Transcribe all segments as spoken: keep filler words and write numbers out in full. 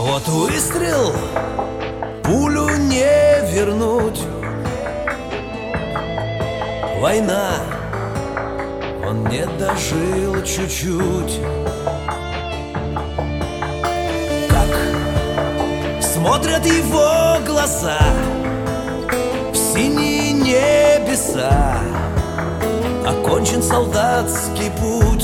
Вот выстрел, пулю не вернуть. Война, он не дожил чуть-чуть. Как смотрят его глаза в синие небеса, окончен солдатский путь.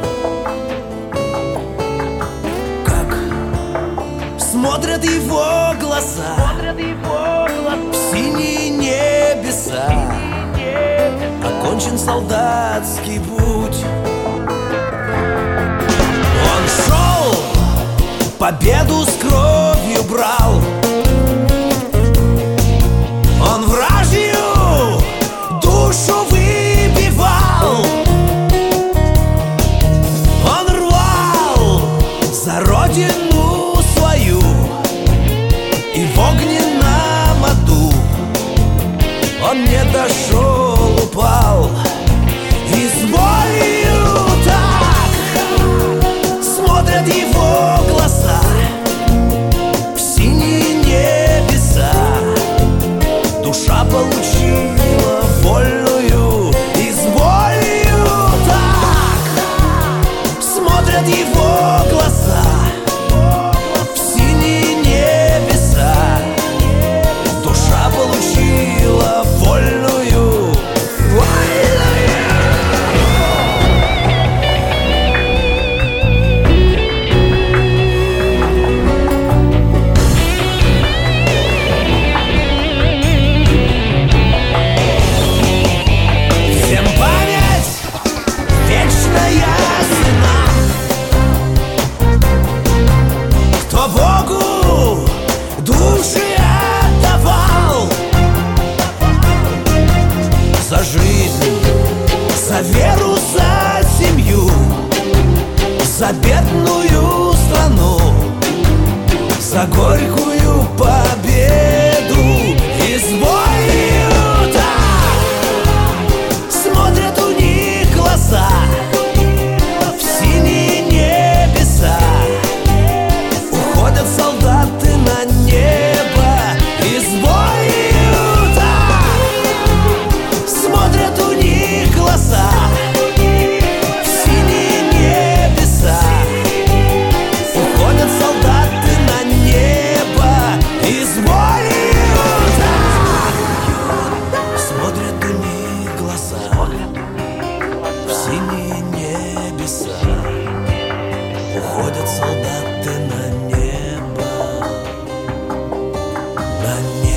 Как смотрят его глаза в синие небеса, окончен солдатский путь. Он шел, победу с кровью брал. Он вражью душу выбивал. Он рвал за родину свою, и в огненном аду он не дошел, упал. И с болью так смотрят его глаза в синие небеса. Душа получила вольную. И с болью так смотрят его глаза в синие небеса. Душа получила вольную. Богу души отдавал за жизнь, за веру, за семью, за бедную страну, за горькую победу. И с болью так смотрят у них глаза в синие небеса. Уходят солдаты на небо. И с болью так смотрят у них глаза в синие небеса. Уходят солдаты на небо. И с болью так смотрят у них глаза в синие небеса. Уходят солдаты на небо. На небо.